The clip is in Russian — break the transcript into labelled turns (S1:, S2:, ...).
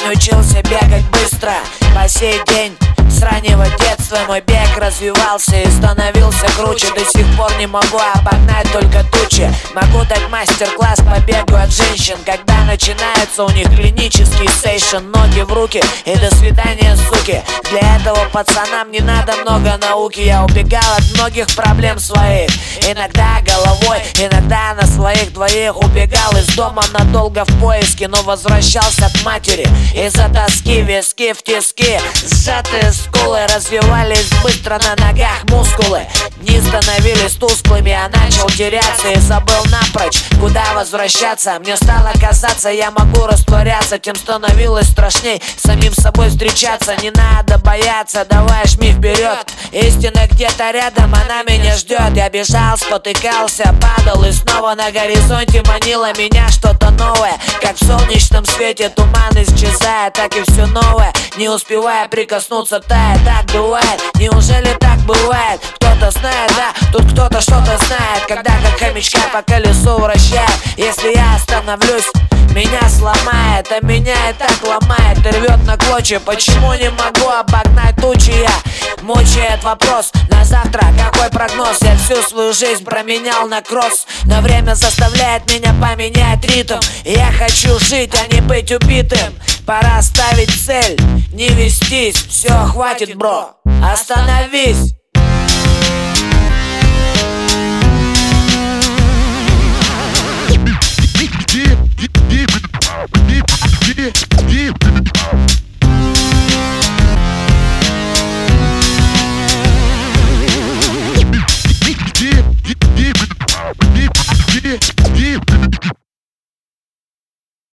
S1: день учился бегать быстро. По сей день с раннего детства мой бег развивался и становился круче. До сих пор не могу обогнать только тучи. Могу дать мастер-класс по бегу от женщин, когда начинается у них клинический сейшн. Ноги в руки и до свидания, суки. Для этого пацанам не надо много науки. Я убегал от многих проблем своих. Иногда головой, иногда на своих двоих. Убегал из дома надолго в поиске, но возвращался к матери из-за тоски. Виски в тиски, сжатые скулы развивались быстро на ногах мускулы. Дни становились тусклыми, я начал теряться и забыл напрочь, куда возвращаться. Мне стало казаться, я могу растворяться. Тем становилось страшней самим собой встречаться. Не надо бояться, давай жми вперед. Истина где-то рядом, она меня ждет. Я бежал, спотыкался, падал, и снова на горизонте манило меня что-то новое. Как в солнечном свете туман исчезает, так и все новое, не успевая прикоснуться, тает. Так бывает, неужели так бывает? Кто-то знает, да, тут кто-то что-то знает. Когда как хомячка по колесу вращает. Если я остановлюсь, меня сломает, а меня и так ломает и рвет на клочья. Почему не могу обогнать тучи я? Мучает вопрос на завтра, какой прогноз? Я всю свою жизнь променял на кросс, но время заставляет меня поменять ритм. Я хочу жить, а не быть убитым. Пора ставить цель, не вестись. Все, хватит, бро, остановись.